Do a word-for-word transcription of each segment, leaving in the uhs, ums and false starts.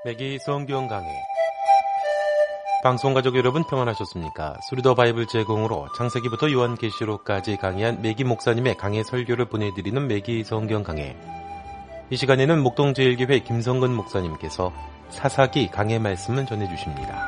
매기 성경 강해. 방송가족 여러분 평안하셨습니까? 수리더 바이블 제공으로 창세기부터 요한계시록까지 강의한 매기 목사님의 강해 설교를 보내드리는 매기 성경 강해. 이 시간에는 목동제일교회 김성근 목사님께서 사사기 강해 말씀을 전해주십니다.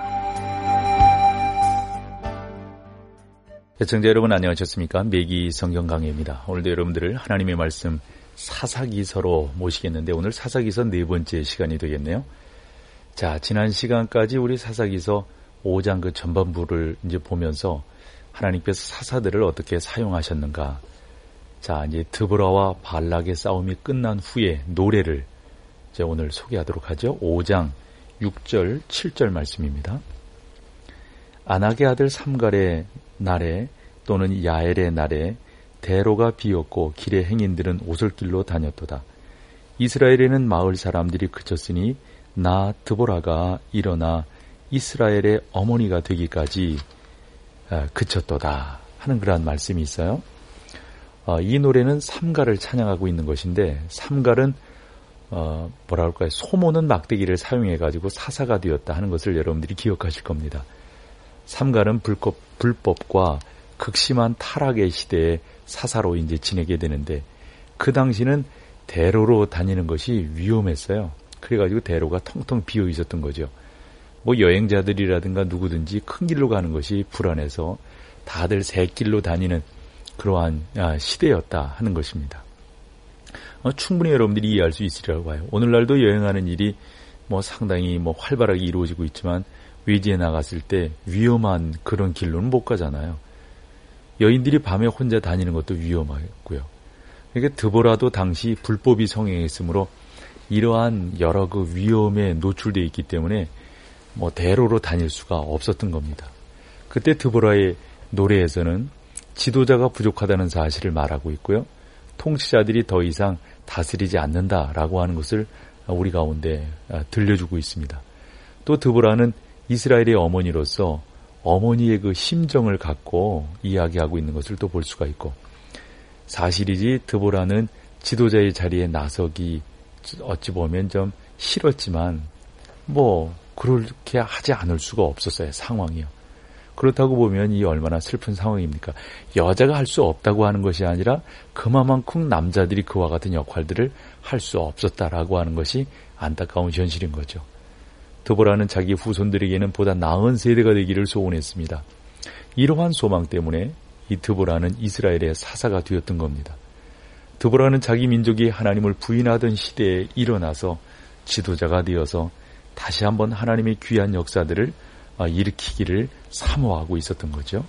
시청자 여러분 안녕하셨습니까? 매기 성경 강해입니다. 오늘도 여러분들을 하나님의 말씀 사사기서로 모시겠는데 오늘 사사기서 네 번째 시간이 되겠네요. 자, 지난 시간까지 우리 사사기서 오 장 그 전반부를 이제 보면서 하나님께서 사사들을 어떻게 사용하셨는가. 자, 이제 드보라와 발락의 싸움이 끝난 후에 노래를 이제 오늘 소개하도록 하죠. 오 장 육 절, 칠 절 말씀입니다. 아낙의 아들 삼갈의 날에 또는 야엘의 날에 대로가 비었고 길의 행인들은 오솔길로 다녔도다. 이스라엘에는 마을 사람들이 그쳤으니 나 드보라가 일어나 이스라엘의 어머니가 되기까지 그쳤도다 하는 그러한 말씀이 있어요. 이 노래는 삼갈을 찬양하고 있는 것인데 삼갈은 어, 뭐라 할까요? 소모는 막대기를 사용해가지고 사사가 되었다 하는 것을 여러분들이 기억하실 겁니다. 삼갈은 불법, 불법과 극심한 타락의 시대에 사사로 이제 지내게 되는데 그 당시는 대로로 다니는 것이 위험했어요. 그래가지고 대로가 텅텅 비어 있었던 거죠. 뭐 여행자들이라든가 누구든지 큰 길로 가는 것이 불안해서 다들 새 길로 다니는 그러한 시대였다 하는 것입니다. 어, 충분히 여러분들이 이해할 수 있으리라고 봐요. 오늘날도 여행하는 일이 뭐 상당히 뭐 활발하게 이루어지고 있지만 외지에 나갔을 때 위험한 그런 길로는 못 가잖아요. 여인들이 밤에 혼자 다니는 것도 위험하고요. 그러니까 드보라도 당시 불법이 성행했으므로 이러한 여러 그 위험에 노출되어 있기 때문에 뭐 대로로 다닐 수가 없었던 겁니다. 그때 드보라의 노래에서는 지도자가 부족하다는 사실을 말하고 있고요. 통치자들이 더 이상 다스리지 않는다라고 하는 것을 우리 가운데 들려주고 있습니다. 또 드보라는 이스라엘의 어머니로서 어머니의 그 심정을 갖고 이야기하고 있는 것을 또 볼 수가 있고 사실이지 드보라는 지도자의 자리에 나서기 어찌 보면 좀 싫었지만 뭐 그렇게 하지 않을 수가 없었어요. 상황이요. 그렇다고 보면 이 얼마나 슬픈 상황입니까? 여자가 할 수 없다고 하는 것이 아니라 그만큼 남자들이 그와 같은 역할들을 할 수 없었다라고 하는 것이 안타까운 현실인 거죠. 드보라는 자기 후손들에게는 보다 나은 세대가 되기를 소원했습니다. 이러한 소망 때문에 이 드보라는 이스라엘의 사사가 되었던 겁니다. 드보라는 자기 민족이 하나님을 부인하던 시대에 일어나서 지도자가 되어서 다시 한번 하나님의 귀한 역사들을 일으키기를 사모하고 있었던 거죠.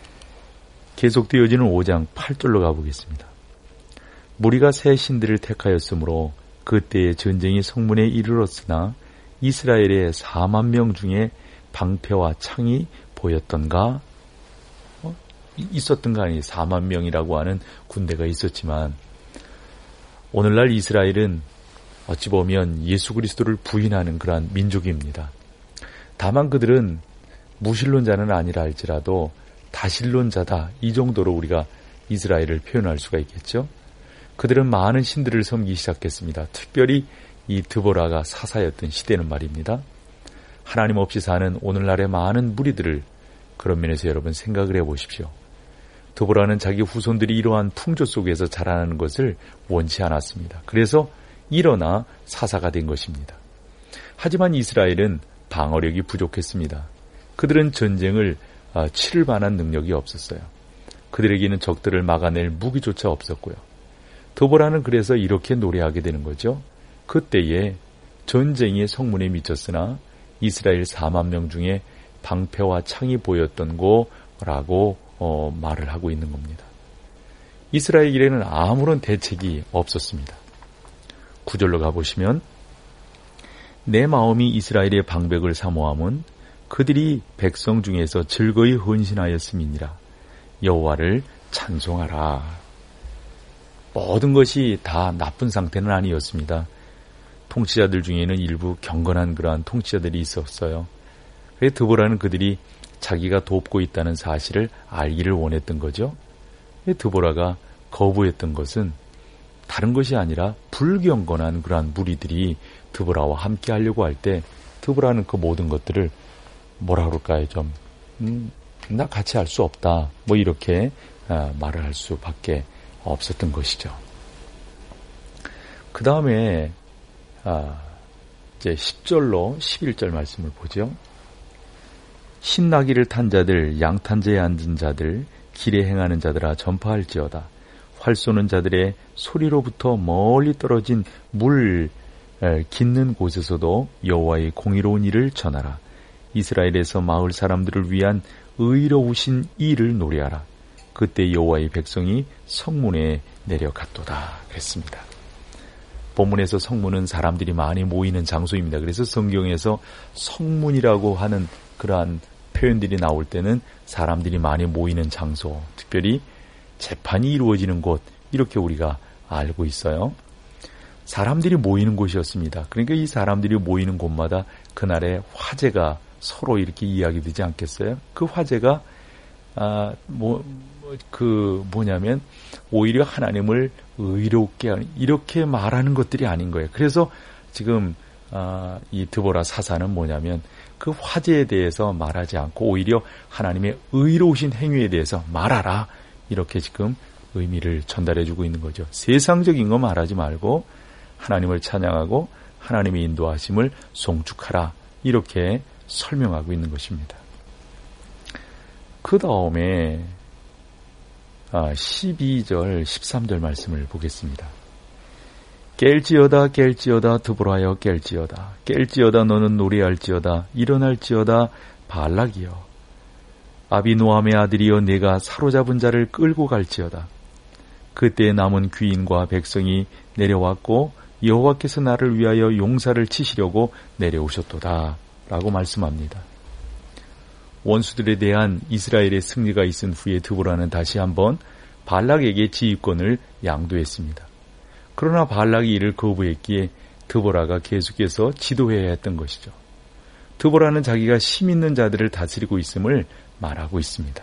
계속되어지는 오 장 팔 절로 가보겠습니다. 무리가 새 신들을 택하였으므로 그때의 전쟁이 성문에 이르렀으나 이스라엘의 사만 명 중에 방패와 창이 보였던가? 어? 있었던가 아니 사만 명이라고 하는 군대가 있었지만 오늘날 이스라엘은 어찌 보면 예수 그리스도를 부인하는 그러한 민족입니다. 다만 그들은 무신론자는 아니라 할지라도 다신론자다 이 정도로 우리가 이스라엘을 표현할 수가 있겠죠. 그들은 많은 신들을 섬기기 시작했습니다. 특별히 이 드보라가 사사였던 시대는 말입니다. 하나님 없이 사는 오늘날의 많은 무리들을 그런 면에서 여러분 생각을 해보십시오. 드보라는 자기 후손들이 이러한 풍조 속에서 자라나는 것을 원치 않았습니다. 그래서 일어나 사사가 된 것입니다. 하지만 이스라엘은 방어력이 부족했습니다. 그들은 전쟁을 치를 만한 능력이 없었어요. 그들에게는 적들을 막아낼 무기조차 없었고요. 드보라는 그래서 이렇게 노래하게 되는 거죠. 그때에 전쟁이 성문에 미쳤으나 이스라엘 사만 명 중에 방패와 창이 보였던 거라고 어, 말을 하고 있는 겁니다. 이스라엘에게는 아무런 대책이 없었습니다. 구 절로 가보시면 내 마음이 이스라엘의 방백을 사모함은 그들이 백성 중에서 즐거이 헌신하였음이니라. 여호와를 찬송하라. 모든 것이 다 나쁜 상태는 아니었습니다. 통치자들 중에는 일부 경건한 그러한 통치자들이 있었어요. 그래서 드보라는 그들이 자기가 돕고 있다는 사실을 알기를 원했던 거죠. 드보라가 거부했던 것은 다른 것이 아니라 불경건한 그러한 무리들이 드보라와 함께 하려고 할 때 드보라는 그 모든 것들을 뭐라 그럴까요? 좀 음, 나 같이 할 수 없다. 뭐 이렇게 아, 말을 할 수밖에 없었던 것이죠. 그 다음에 아, 이제 십 절로 십일 절 말씀을 보죠. 신나귀를 탄 자들, 양탄자에 앉은 자들, 길에 행하는 자들아 전파할지어다. 활 쏘는 자들의 소리로부터 멀리 떨어진 물 깃는 곳에서도 여호와의 공의로운 일을 전하라. 이스라엘에서 마을 사람들을 위한 의로우신 일을 노래하라. 그때 여호와의 백성이 성문에 내려갔도다. 그랬습니다. 본문에서 성문은 사람들이 많이 모이는 장소입니다. 그래서 성경에서 성문이라고 하는 그러한 표현들이 나올 때는 사람들이 많이 모이는 장소, 특별히 재판이 이루어지는 곳, 이렇게 우리가 알고 있어요. 사람들이 모이는 곳이었습니다. 그러니까 이 사람들이 모이는 곳마다 그날의 화제가 서로 이렇게 이야기되지 않겠어요? 그 화제가 아, 뭐, 그 뭐냐면 오히려 하나님을 의롭게 하는, 이렇게 말하는 것들이 아닌 거예요. 그래서 지금 아, 이 드보라 사사는 뭐냐면 그 화제에 대해서 말하지 않고 오히려 하나님의 의로우신 행위에 대해서 말하라, 이렇게 지금 의미를 전달해주고 있는 거죠. 세상적인 거 말하지 말고 하나님을 찬양하고 하나님의 인도하심을 송축하라, 이렇게 설명하고 있는 것입니다. 그 다음에 십이 절, 십삼 절 말씀을 보겠습니다. 깰지어다 깰지어다 드보라여 깰지어다 깰지어다 너는 노래할지어다 일어날지어다 발락이여 아비노함의 아들이여 내가 사로잡은 자를 끌고 갈지어다. 그때 남은 귀인과 백성이 내려왔고 여호와께서 나를 위하여 용사를 치시려고 내려오셨도다 라고 말씀합니다. 원수들에 대한 이스라엘의 승리가 있은 후에 드보라는 다시 한번 발락에게 지휘권을 양도했습니다. 그러나 발락이 이를 거부했기에 드보라가 계속해서 지도해야 했던 것이죠. 드보라는 자기가 힘 있는 자들을 다스리고 있음을 말하고 있습니다.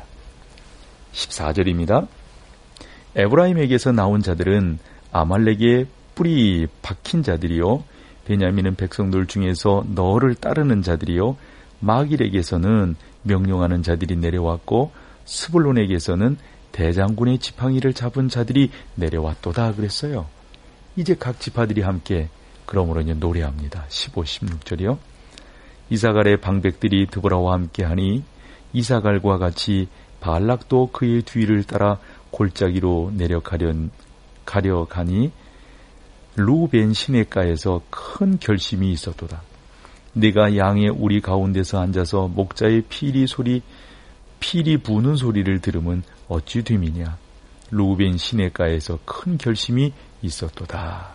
십사 절입니다. 에브라임에게서 나온 자들은 아말렉의 뿌리 박힌 자들이요 베냐민은 백성들 중에서 너를 따르는 자들이요 마길에게서는 명령하는 자들이 내려왔고 스불론에게서는 대장군의 지팡이를 잡은 자들이 내려왔도다 그랬어요. 이제 각 지파들이 함께 그러므로 이제 노래합니다. 십오, 십육 절이요. 이사갈의 방백들이 드보라와 함께하니 이사갈과 같이 발락도 그의 뒤를 따라 골짜기로 내려가련 가려가니 루벤 시내가에서 큰 결심이 있었도다. 내가 양의 우리 가운데서 앉아서 목자의 피리 소리 피리 부는 소리를 들으면 어찌 됨이냐. 루벤 시내가에서 큰 결심이 있었도다.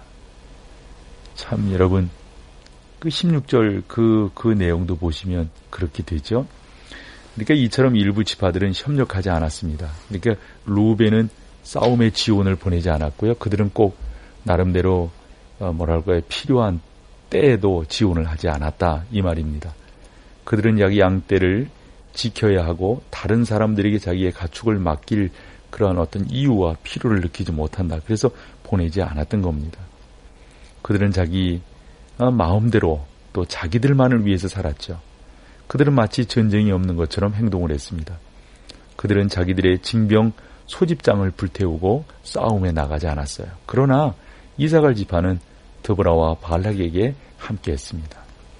참 여러분 그 십육 절 그, 그 내용도 보시면 그렇게 되죠. 그러니까 이처럼 일부 지파들은 협력하지 않았습니다. 그러니까 루벤은 싸움의 지원을 보내지 않았고요. 그들은 꼭 나름대로 어, 뭐랄까요 필요한 때에도 지원을 하지 않았다 이 말입니다. 그들은 자기 양떼를 지켜야 하고 다른 사람들에게 자기의 가축을 맡길 그러한 어떤 이유와 필요를 느끼지 못한다. 그래서 보내지 않았던 겁니다. 그들은 자기 마음대로 또 자기들만을 위해서 살았죠. 그들은 마치 전쟁이 없는 것처럼 행동을 했습니다. 그들은 자기들의 징병 소집장을 불태우고 싸움에 나가지 않았어요. 그러나 이사갈 지파는 드보라와 발락에게 함께했습니다.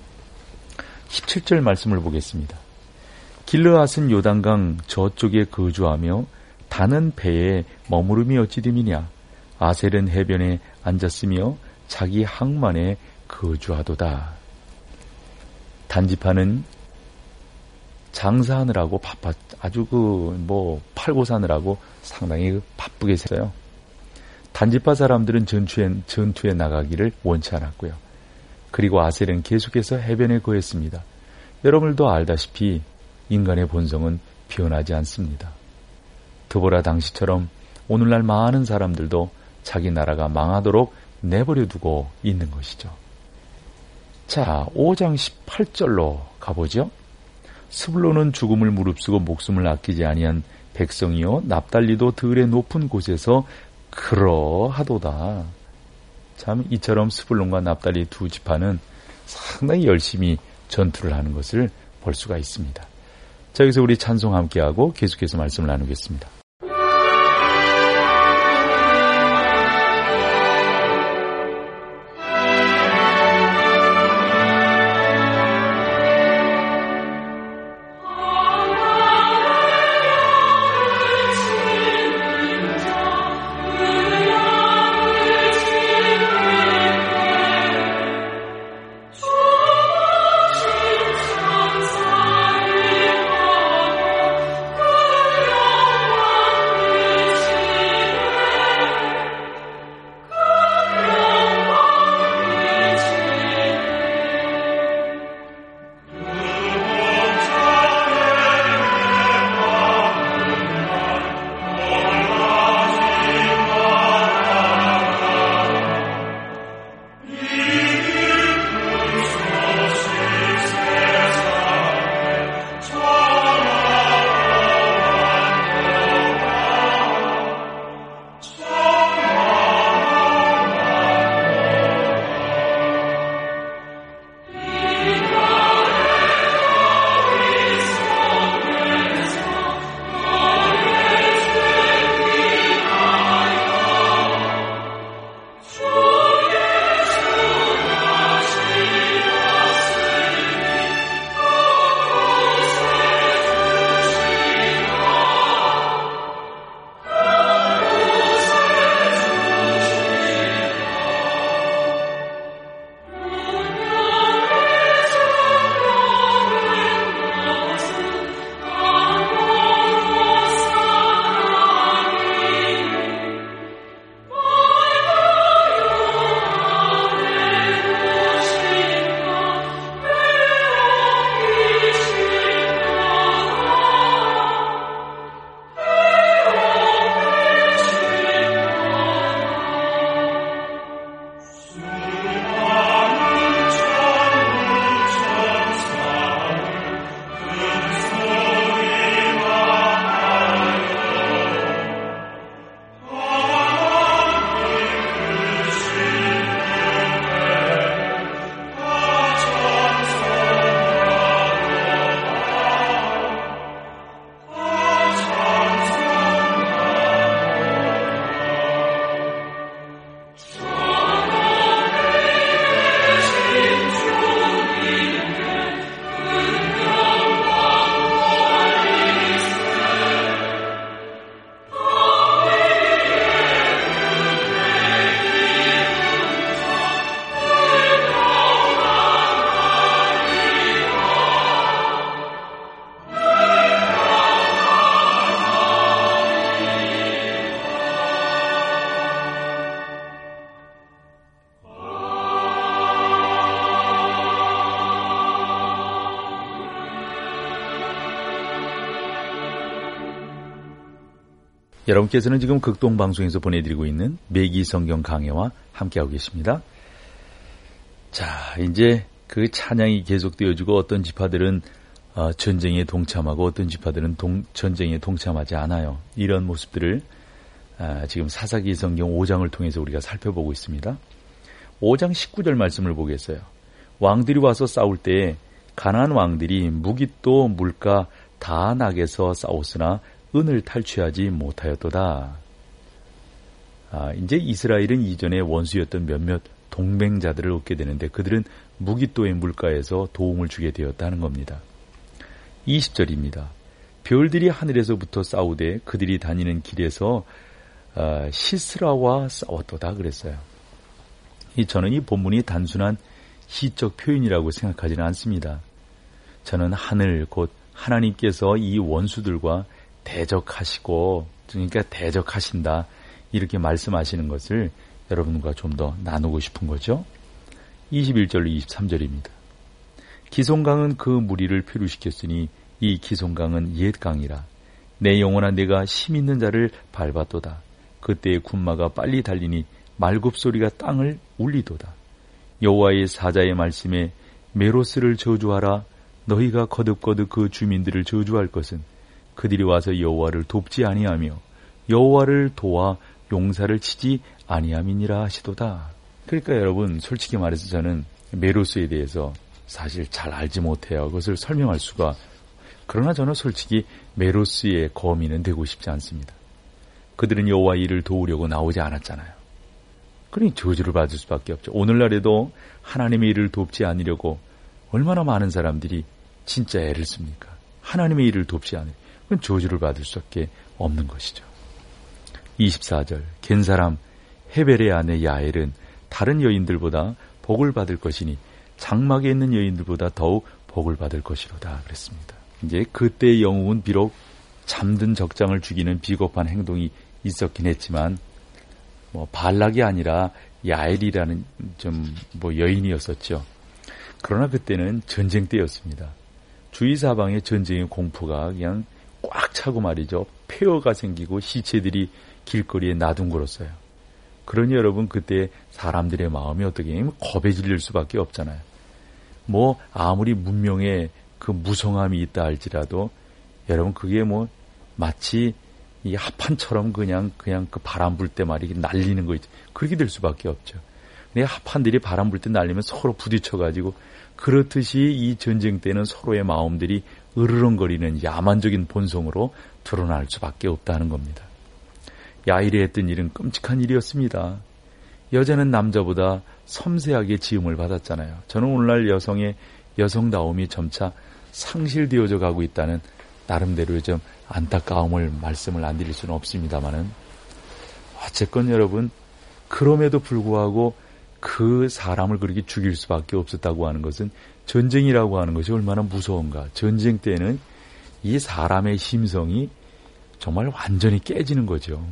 십칠 절 말씀을 보겠습니다. 길르앗은 요단강 저쪽에 거주하며 다는 배에 머무름이 어찌 됨이냐. 아셀은 해변에 앉았으며 자기 항만에 거주하도다. 단지파는 장사하느라고 바빴, 아주 그, 뭐, 팔고 사느라고 상당히 바쁘게 살아요. 단지파 사람들은 전투에, 전투에 나가기를 원치 않았고요. 그리고 아셀은 계속해서 해변에 거했습니다. 여러분들도 알다시피 인간의 본성은 변하지 않습니다. 드보라 당시처럼 오늘날 많은 사람들도 자기 나라가 망하도록 내버려 두고 있는 것이죠. 자, 오 장 십팔 절로 가보죠. 스불론은 죽음을 무릅쓰고 목숨을 아끼지 아니한 백성이요 납달리도 들의 높은 곳에서 그러하도다. 참 이처럼 스불론과 납달리 두 지파는 상당히 열심히 전투를 하는 것을 볼 수가 있습니다. 자, 여기서 우리 찬송 함께하고 계속해서 말씀을 나누겠습니다. 여러분께서는 지금 극동방송에서 보내드리고 있는 매기 성경 강해와 함께하고 계십니다. 자, 이제 그 찬양이 계속되어지고 어떤 지파들은 어, 전쟁에 동참하고 어떤 지파들은 동, 전쟁에 동참하지 않아요. 이런 모습들을 아, 지금 사사기 성경 오 장을 통해서 우리가 살펴보고 있습니다. 오 장 십구 절 말씀을 보겠어요. 왕들이 와서 싸울 때에 가나안 왕들이 무깃도 물가 다 낙에서 싸웠으나 은을 탈취하지 못하였도다. 아, 이제 이스라엘은 이전에 원수였던 몇몇 동맹자들을 얻게 되는데 그들은 무깃도의 물가에서 도움을 주게 되었다는 겁니다. 이십 절입니다. 별들이 하늘에서부터 싸우되 그들이 다니는 길에서 아, 시스라와 싸웠도다 그랬어요. 이 저는 이 본문이 단순한 시적 표현이라고 생각하지는 않습니다. 저는 하늘 곧 하나님께서 이 원수들과 대적하시고 그러니까 대적하신다 이렇게 말씀하시는 것을 여러분과 좀 더 나누고 싶은 거죠. 이십일 절로 이십삼 절입니다. 기송강은 그 무리를 표류시켰으니 이 기송강은 옛 강이라. 내 영혼아 내가 힘 있는 자를 밟았도다. 그때의 군마가 빨리 달리니 말굽소리가 땅을 울리도다. 여호와의 사자의 말씀에 메로스를 저주하라. 너희가 거듭거듭 그 주민들을 저주할 것은 그들이 와서 여호와를 돕지 아니하며 여호와를 도와 용사를 치지 아니함이니라 하시도다. 그러니까 여러분, 솔직히 말해서 저는 메로스에 대해서 사실 잘 알지 못해요. 그것을 설명할 수가. 그러나 저는 솔직히 메로스의 거민은 되고 싶지 않습니다. 그들은 여호와 일을 도우려고 나오지 않았잖아요. 그러니 저주를 받을 수밖에 없죠. 오늘날에도 하나님의 일을 돕지 않으려고 얼마나 많은 사람들이 진짜 애를 씁니까? 하나님의 일을 돕지 않으려. 그건 저주를 받을 수밖에 없는 것이죠. 이십사 절 겐 사람 헤벨의 아내 야엘은 다른 여인들보다 복을 받을 것이니 장막에 있는 여인들보다 더욱 복을 받을 것이로다 그랬습니다. 이제 그때의 영웅은 비록 잠든 적장을 죽이는 비겁한 행동이 있었긴 했지만 뭐 발락이 아니라 야엘이라는 좀 뭐 여인이었었죠. 그러나 그때는 전쟁 때였습니다. 주위 사방에 전쟁의 공포가 그냥 꽉 차고 말이죠. 폐허가 생기고 시체들이 길거리에 나둥거렸어요. 그러니 여러분 그때 사람들의 마음이 어떻게 하면 겁에 질릴 수밖에 없잖아요. 뭐 아무리 문명에 그 무성함이 있다 할지라도 여러분 그게 뭐 마치 이 합판처럼 그냥 그냥 그 바람 불 때 말이 날리는 거 있죠. 그렇게 될 수밖에 없죠. 근데 합판들이 바람 불 때 날리면 서로 부딪혀가지고 그렇듯이 이 전쟁 때는 서로의 마음들이 으르렁거리는 야만적인 본성으로 드러날 수밖에 없다는 겁니다. 야일이 했던 일은 끔찍한 일이었습니다. 여자는 남자보다 섬세하게 지음을 받았잖아요. 저는 오늘날 여성의 여성다움이 점차 상실되어져 가고 있다는 나름대로의 좀 안타까움을 말씀을 안 드릴 수는 없습니다만은 어쨌건 여러분 그럼에도 불구하고 그 사람을 그렇게 죽일 수밖에 없었다고 하는 것은 전쟁이라고 하는 것이 얼마나 무서운가. 전쟁 때는 이 사람의 심성이 정말 완전히 깨지는 거죠.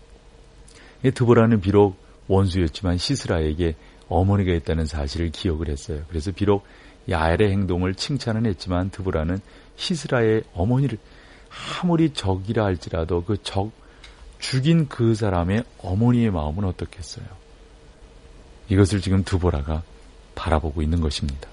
드보라는 비록 원수였지만 시스라에게 어머니가 있다는 사실을 기억을 했어요. 그래서 비록 야엘의 행동을 칭찬은 했지만 드보라는 시스라의 어머니를 아무리 적이라 할지라도 그 적 죽인 그 사람의 어머니의 마음은 어떻겠어요? 이것을 지금 드보라가 바라보고 있는 것입니다.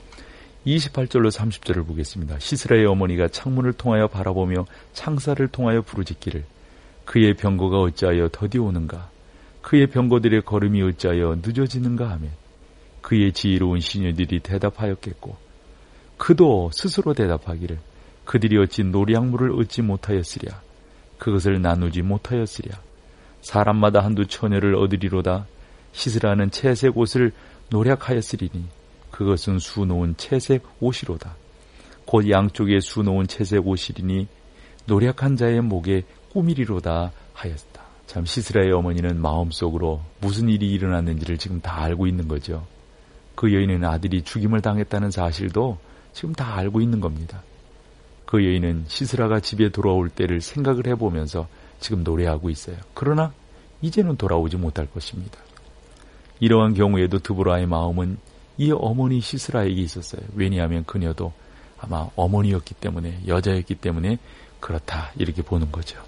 이십팔 절로 삼십 절을 보겠습니다. 시스라의 어머니가 창문을 통하여 바라보며 창살을 통하여 부르짖기를 그의 병거가 어찌하여 더디 오는가? 그의 병거들의 걸음이 어찌하여 늦어지는가 하며 그의 지혜로운 시녀들이 대답하였겠고 그도 스스로 대답하기를 그들이 어찌 노량물을 얻지 못하였으랴 그것을 나누지 못하였으랴 사람마다 한두 처녀를 얻으리로다 시스라는 채색 옷을 노략하였으리니 그것은 수놓은 채색 옷이로다 곧 양쪽에 수놓은 채색 옷이리니 노략한 자의 목에 꾸미리로다 하였다. 참 시스라의 어머니는 마음속으로 무슨 일이 일어났는지를 지금 다 알고 있는 거죠. 그 여인은 아들이 죽임을 당했다는 사실도 지금 다 알고 있는 겁니다. 그 여인은 시스라가 집에 돌아올 때를 생각을 해보면서 지금 노래하고 있어요. 그러나 이제는 돌아오지 못할 것입니다. 이러한 경우에도 드보라의 마음은 이 어머니 시스라에게 있었어요. 왜냐하면 그녀도 아마 어머니였기 때문에 여자였기 때문에 그렇다 이렇게 보는 거죠.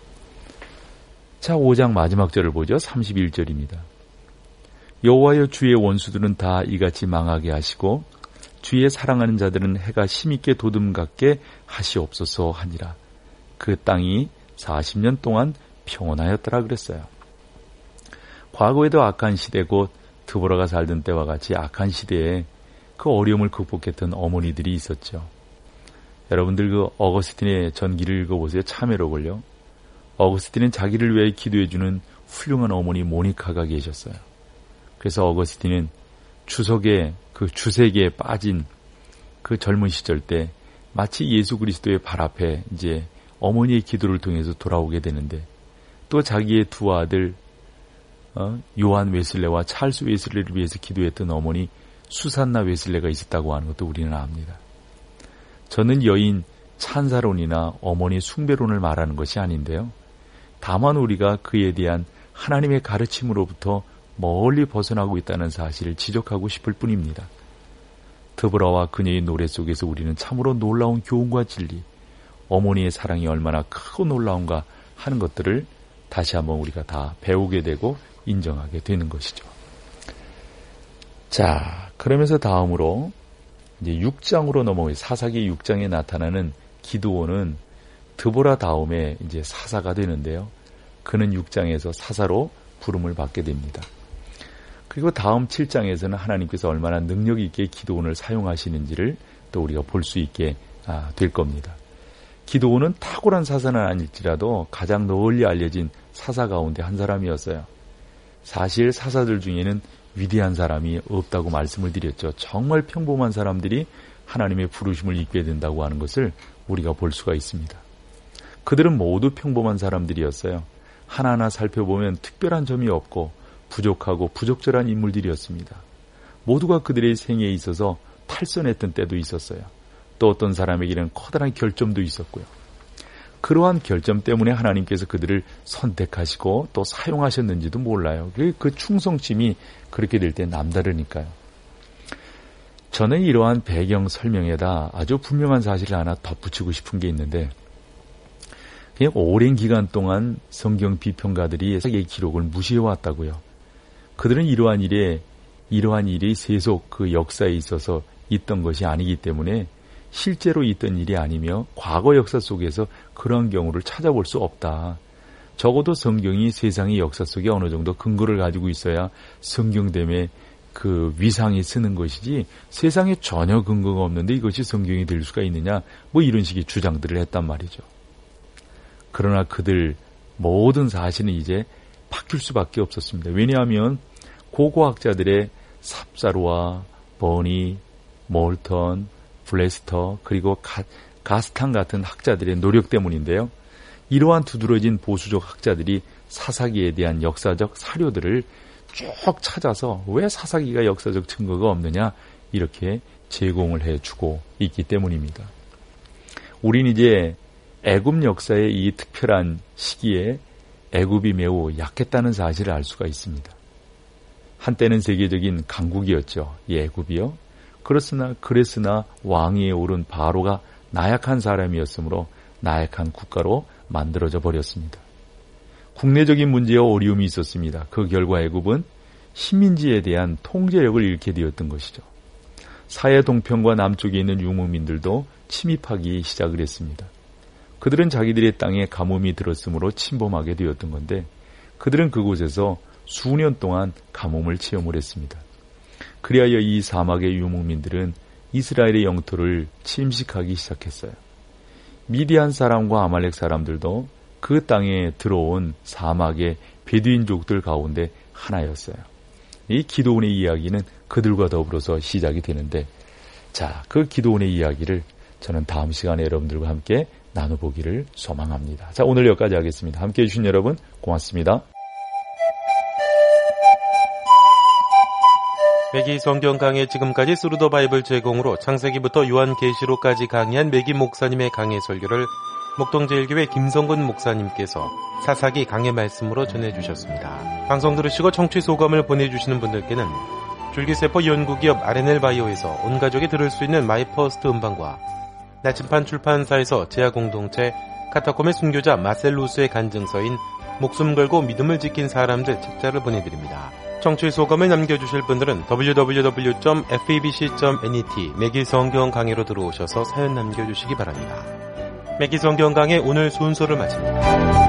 자, 오 장 마지막 절을 보죠. 삼십일 절입니다. 여호와여 주의 원수들은 다 이같이 망하게 하시고 주의 사랑하는 자들은 해가 힘있게 도둠같게 하시옵소서 하니라. 그 땅이 사십 년 동안 평온하였더라 그랬어요. 과거에도 악한 시대 곧 드보라가 살던 때와 같이 악한 시대에 그 어려움을 극복했던 어머니들이 있었죠. 여러분들 그 어거스틴의 전기를 읽어보세요. 참회록을요. 어거스틴은 자기를 위해 기도해주는 훌륭한 어머니 모니카가 계셨어요. 그래서 어거스틴은 주석의 그 주색에 빠진 그 젊은 시절 때 마치 예수 그리스도의 발 앞에 이제 어머니의 기도를 통해서 돌아오게 되는데 또 자기의 두 아들 어, 요한 웨슬레와 찰스 웨슬레를 위해서 기도했던 어머니 수산나 웨슬레가 있었다고 하는 것도 우리는 압니다. 저는 여인 찬사론이나 어머니 숭배론을 말하는 것이 아닌데요. 다만 우리가 그에 대한 하나님의 가르침으로부터 멀리 벗어나고 있다는 사실을 지적하고 싶을 뿐입니다. 드보라와 그녀의 노래 속에서 우리는 참으로 놀라운 교훈과 진리, 어머니의 사랑이 얼마나 크고 놀라운가 하는 것들을 다시 한번 우리가 다 배우게 되고 인정하게 되는 것이죠. 자, 그러면서 다음으로 이제 육 장으로 넘어가요. 사사기 육 장에 나타나는 기드온은 드보라 다음에 이제 사사가 되는데요. 그는 육 장에서 사사로 부름을 받게 됩니다. 그리고 다음 칠 장에서는 하나님께서 얼마나 능력 있게 기도원을 사용하시는지를 또 우리가 볼 수 있게 될 겁니다. 기도원은 탁월한 사사는 아닐지라도 가장 널리 알려진 사사 가운데 한 사람이었어요. 사실 사사들 중에는 위대한 사람이 없다고 말씀을 드렸죠. 정말 평범한 사람들이 하나님의 부르심을 입게 된다고 하는 것을 우리가 볼 수가 있습니다. 그들은 모두 평범한 사람들이었어요. 하나하나 살펴보면 특별한 점이 없고 부족하고 부적절한 인물들이었습니다. 모두가 그들의 생애에 있어서 탈선했던 때도 있었어요. 또 어떤 사람에게는 커다란 결점도 있었고요. 그러한 결점 때문에 하나님께서 그들을 선택하시고 또 사용하셨는지도 몰라요. 그 충성심이 그렇게 될 때 남다르니까요. 저는 이러한 배경 설명에다 아주 분명한 사실을 하나 덧붙이고 싶은 게 있는데, 그냥 오랜 기간 동안 성경 비평가들이 이 기록을 무시해왔다고요. 그들은 이러한 일에 이러한 일이 세속 그 역사에 있어서 있던 것이 아니기 때문에 실제로 있던 일이 아니며 과거 역사 속에서 그런 경우를 찾아볼 수 없다. 적어도 성경이 세상의 역사 속에 어느 정도 근거를 가지고 있어야 성경됨에 그 위상이 쓰는 것이지, 세상에 전혀 근거가 없는데 이것이 성경이 될 수가 있느냐, 뭐 이런 식의 주장들을 했단 말이죠. 그러나 그들 모든 사실은 이제 바뀔 수밖에 없었습니다. 왜냐하면 고고학자들의 삽사르와 버니, 몰턴, 블레스터, 그리고 가, 가스탄 같은 학자들의 노력 때문인데요. 이러한 두드러진 보수적 학자들이 사사기에 대한 역사적 사료들을 쭉 찾아서 왜 사사기가 역사적 증거가 없느냐 이렇게 제공을 해주고 있기 때문입니다. 우린 이제 애굽 역사의 이 특별한 시기에 애굽이 매우 약했다는 사실을 알 수가 있습니다. 한때는 세계적인 강국이었죠. 이 애굽이요. 그렇으나 그랬으나 왕위에 오른 바로가 나약한 사람이었으므로 나약한 국가로 만들어져 버렸습니다. 국내적인 문제와 어려움이 있었습니다. 그 결과 애굽은 식민지에 대한 통제력을 잃게 되었던 것이죠. 사해 동편과 남쪽에 있는 유목민들도 침입하기 시작을 했습니다. 그들은 자기들의 땅에 가뭄이 들었으므로 침범하게 되었던 건데, 그들은 그곳에서 수년 동안 가뭄을 체험을 했습니다. 그리하여 이 사막의 유목민들은 이스라엘의 영토를 침식하기 시작했어요. 미디안 사람과 아말렉 사람들도 그 땅에 들어온 사막의 베두인족들 가운데 하나였어요. 이 기드온의 이야기는 그들과 더불어서 시작이 되는데, 자, 그 기드온의 이야기를 저는 다음 시간에 여러분들과 함께 나눠보기를 소망합니다. 자, 오늘 여기까지 하겠습니다. 함께해 주신 여러분 고맙습니다. 매기 성경 강해 지금까지 스루더 바이블 제공으로 창세기부터 요한계시록까지 강의한 매기 목사님의 강해 설교를 목동제일교회 김성근 목사님께서 사사기 강해 말씀으로 전해주셨습니다. 방송 들으시고 청취 소감을 보내주시는 분들께는 줄기세포 연구기업 알엔엘바이오에서 온가족이 들을 수 있는 마이퍼스트 음반과 나침판 출판사에서 제야공동체 카타콤의 순교자 마셀루스의 간증서인 목숨 걸고 믿음을 지킨 사람들 책자를 보내드립니다. 청취 소감을 남겨주실 분들은 더블유 더블유 더블유 점 에프이비씨 점 넷 매기 성경 강해로 들어오셔서 사연 남겨주시기 바랍니다. 매기 성경 강해 오늘 순서를 마칩니다.